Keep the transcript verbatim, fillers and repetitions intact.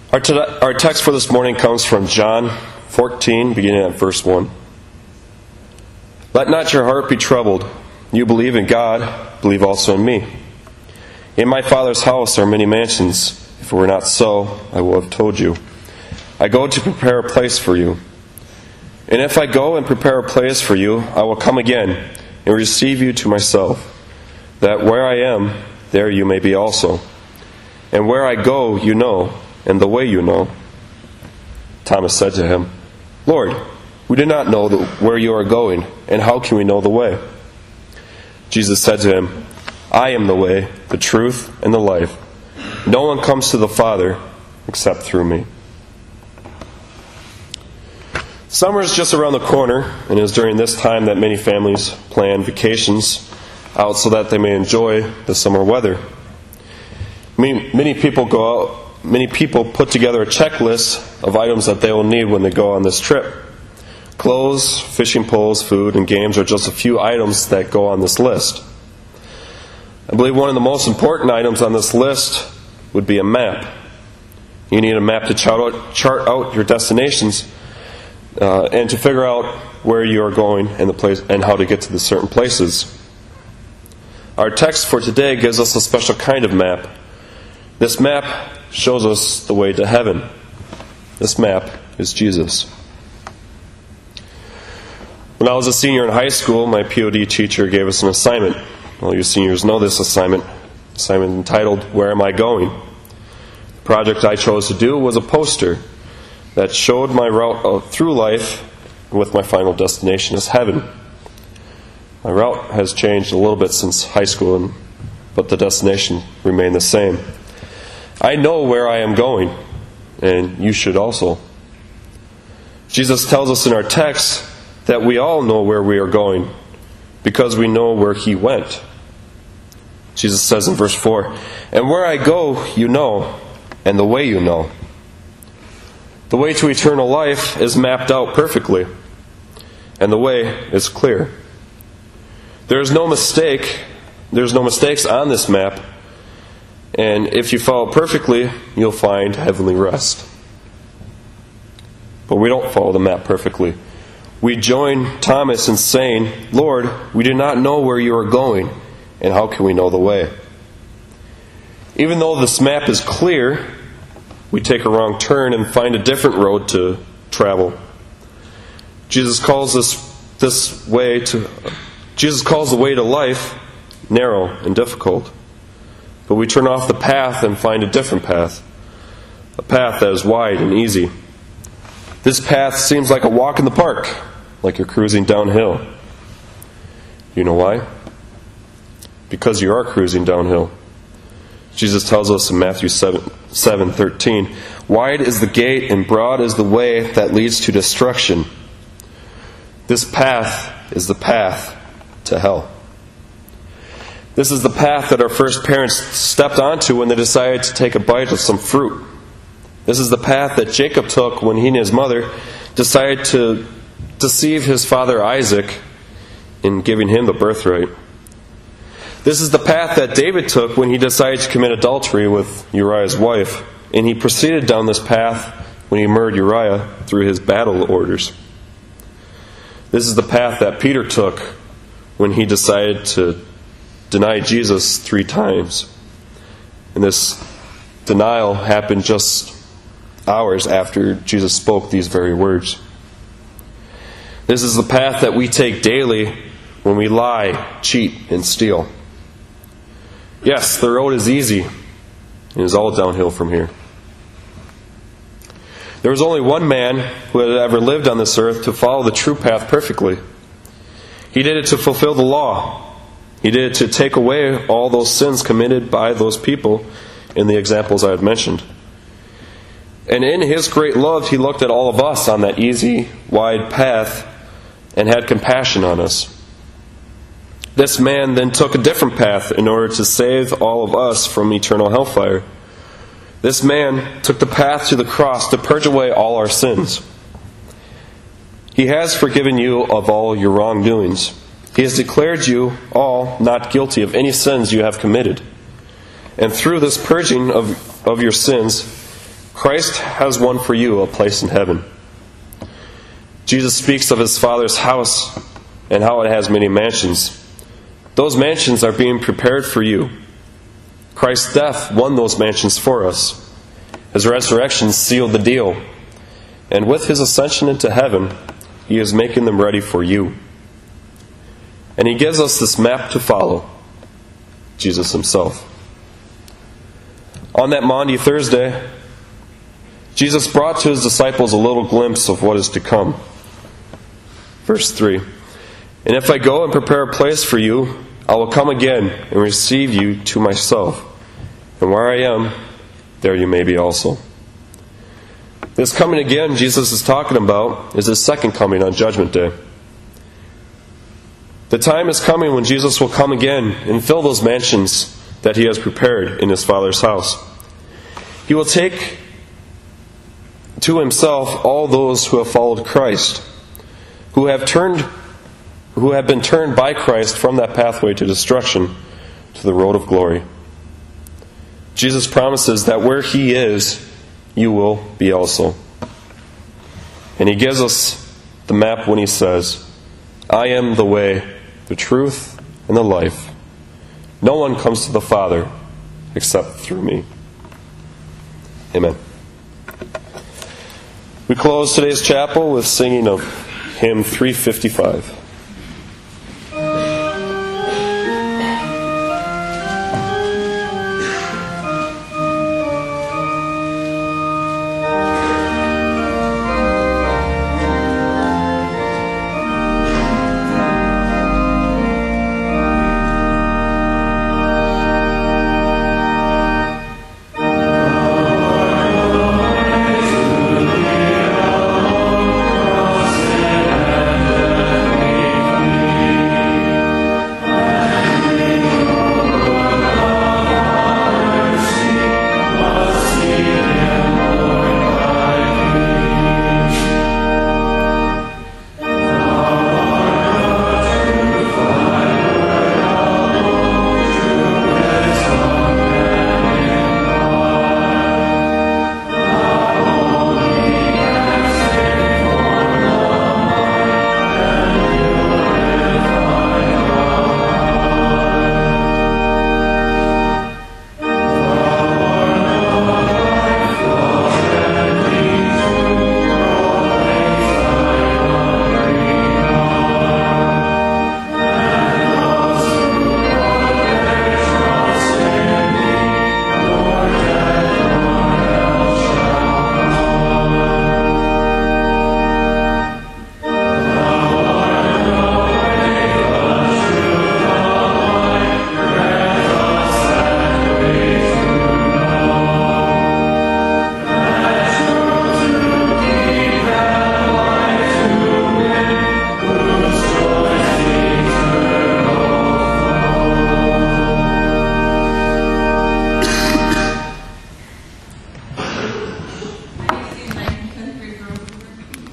Our, te- our text for this morning comes from John fourteen, beginning at verse one. Let not your heart be troubled. You believe in God, believe also in me. In my Father's house are many mansions. If it were not so, I would have told you. I go to prepare a place for you. And if I go and prepare a place for you, I will come again and receive you to myself, that where I am, there you may be also. And where I go, you know, and the way you know. Thomas said to him, Lord, we do not know the, where you are going, and how can we know the way? Jesus said to him, I am the way, the truth, and the life. No one comes to the Father except through me. Summer is just around the corner, and it is during this time that many families plan vacations out so that they may enjoy the summer weather. Many, many people go out Many people put together a checklist of items that they will need when they go on this trip. Clothes, fishing poles, food, and games are just a few items that go on this list. I believe one of the most important items on this list would be a map. You need a map to chart out, chart out your destinations uh, and to figure out where you are going and the place and how to get to the certain places. Our text for today gives us a special kind of map. This map shows us the way to heaven. This map is Jesus. When I was a senior in high school, my P O D teacher gave us an assignment. Well, you seniors know this assignment. Assignment entitled, Where Am I Going? The project I chose to do was a poster that showed my route through life with my final destination as heaven. My route has changed a little bit since high school, but the destination remained the same. I know where I am going, and you should also. Jesus tells us in our text that we all know where we are going because we know where He went. Jesus says in verse four, And where I go, you know, and the way you know. The way to eternal life is mapped out perfectly, and the way is clear. There is no mistake, there's no mistakes on this map. And if you follow perfectly, you'll find heavenly rest. But we don't follow the map perfectly. We join Thomas in saying, Lord, we do not know where you are going, and how can we know the way? Even though this map is clear, we take a wrong turn and find a different road to travel. Jesus calls this this way to Jesus calls the way to life narrow and difficult. But we turn off the path and find a different path, a path that is wide and easy. This path seems like a walk in the park, like you're cruising downhill. You know why? Because you are cruising downhill. Jesus tells us in Matthew seven thirteen, Wide is the gate and broad is the way that leads to destruction. This path is the path to hell. This is the path that our first parents stepped onto when they decided to take a bite of some fruit. This is the path that Jacob took when he and his mother decided to deceive his father Isaac in giving him the birthright. This is the path that David took when he decided to commit adultery with Uriah's wife, and he proceeded down this path when he murdered Uriah through his battle orders. This is the path that Peter took when he decided to denied Jesus three times. And this denial happened just hours after Jesus spoke these very words. This is the path that we take daily when we lie, cheat, and steal. Yes, the road is easy. It is all downhill from here. There was only one man who had ever lived on this earth to follow the true path perfectly. He did it to fulfill the law. He did it to take away all those sins committed by those people in the examples I had mentioned. And in His great love, He looked at all of us on that easy, wide path and had compassion on us. This man then took a different path in order to save all of us from eternal hellfire. This man took the path to the cross to purge away all our sins. He has forgiven you of all your wrongdoings. He has declared you all not guilty of any sins you have committed. And through this purging of, of your sins, Christ has won for you a place in heaven. Jesus speaks of his Father's house and how it has many mansions. Those mansions are being prepared for you. Christ's death won those mansions for us. His resurrection sealed the deal. And with his ascension into heaven, he is making them ready for you. And he gives us this map to follow, Jesus himself. On that Maundy Thursday, Jesus brought to his disciples a little glimpse of what is to come. Verse three, "And if I go and prepare a place for you, I will come again and receive you to myself. And where I am, there you may be also." This coming again Jesus is talking about is his second coming on Judgment Day. The time is coming when Jesus will come again and fill those mansions that he has prepared in his Father's house. He will take to himself all those who have followed Christ, who have turned, who have been turned by Christ from that pathway to destruction to the road of glory. Jesus promises that where he is, you will be also. And he gives us the map when he says, "I am the way, the truth, and the life. No one comes to the Father except through me." Amen. We close today's chapel with singing of hymn three fifty-five.